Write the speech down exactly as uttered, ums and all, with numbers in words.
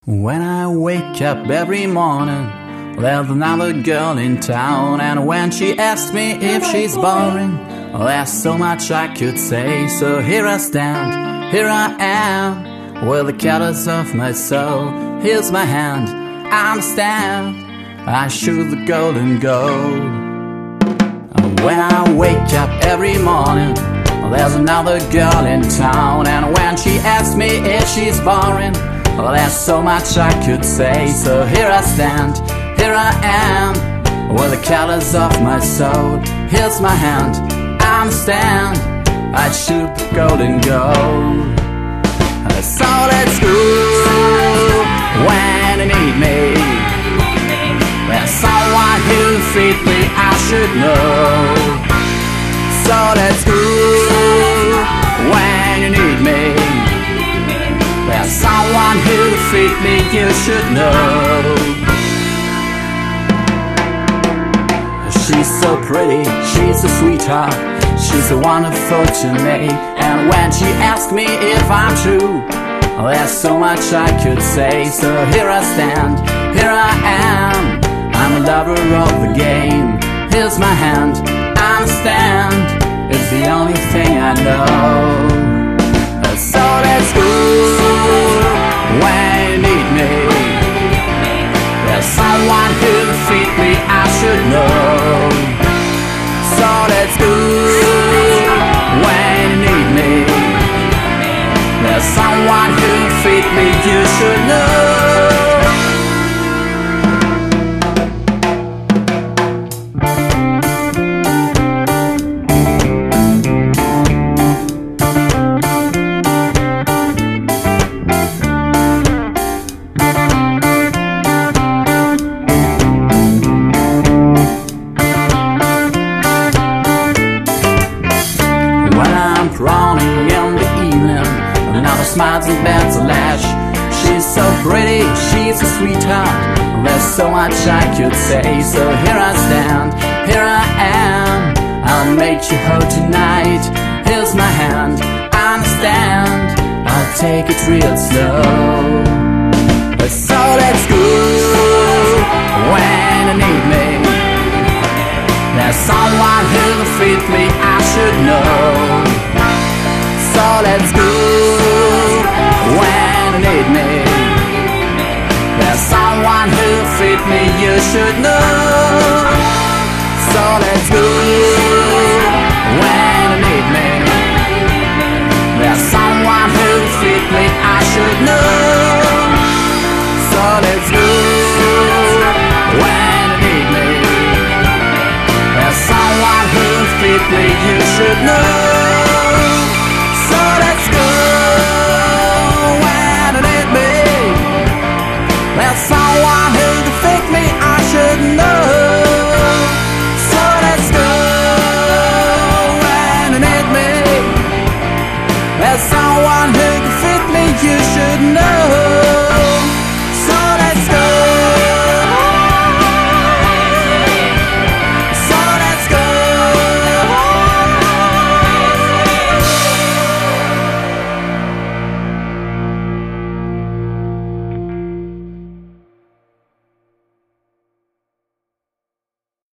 When I wake up every morning, there's another girl in town. And when she asks me if she's boring, well, there's so much I could say. So here I stand, here I am, with the colors of my soul. Here's my hand, I understand, I shoot the golden goal. And when I wake up every morning, well, there's another girl in town. And when she asks me if she's boring, well, there's so much I could say. So here I stand, here I am, with the colors of my soul. Here's my hand, I understand, I shoot the golden goal. So let's go when you need me. There's someone who'll feed me, I should know. So let's go when you need me. There's someone who'll feed me, you should know. She's so pretty, she's a sweetheart, she's a wonderful to me. And when she asks me if I'm true, well, there's so much I could say. So here I stand, here I am, I'm a lover of the game. Here's my hand, I understand, it's the only thing I know. So let's go when you need me. There's someone who'll feed me, I should know. So let's go when you need me. There's someone who'll feed me, you should know. Running in the evening, another smiles and bends a lash. She's so pretty, she's a sweetheart, there's so much I could say. So here I stand, here I am, I'll make you whole tonight. Here's my hand, I understand, I'll take it real slow. So let's go when you need me. There's someone who'll feed me, I should know. So let's go when you need me. There's someone who'll feed me, you should know. So let's go when you need me. There's someone who'll feed me, I should know. So let's go when you need me. There's someone who'll feed me, you should know. There's someone who can fit me, I should know. So let's go when you need me. There's someone who can fit me, you should know.